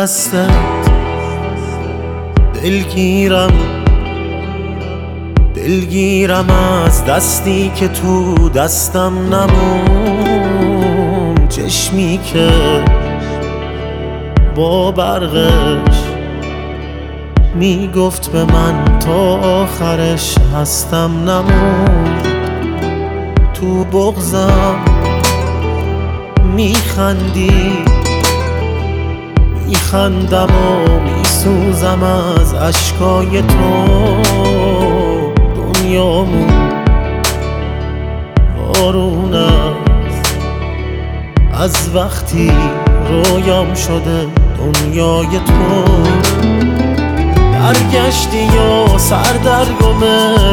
دستت دلگیرم از دستی که تو دستم نمون، چشمی که با برقش میگفت به من تا آخرش هستم نمون. تو بغضم میخندم و میسوزم از اشکای تو. دنیامون بارون است از وقتی رویام شده دنیای تو. برگشتی و سردرگم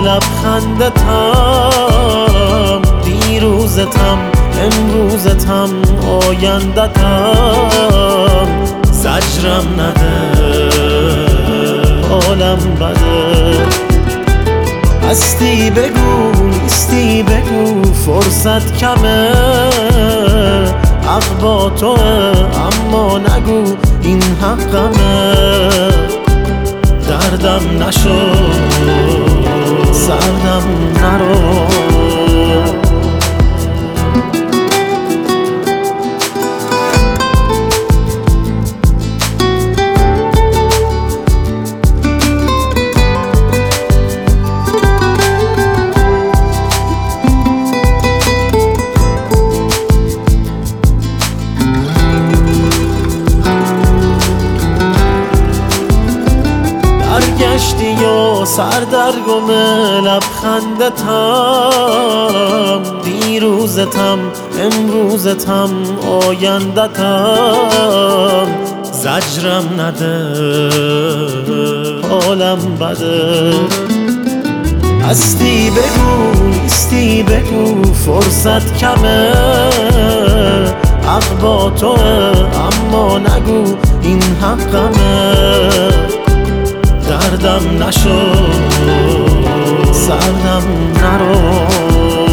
لبخندتم، دیروزتم امروزتم آیندتم. زجرم نده حالم بده، هستی بگو نیستی بگو فرصت کمه. حق با توه اما نگو این حقمه. دردم نشو سردم نرو، برگشتی و سردرگم لبخندتم، دیروزتم امروزتم آیندتم. زجرم نده حالم بده، هستی بگو نیستی بگو فرصت کمه. حق با توه اما نگو این حقمه. دردم نشو سردم نرو.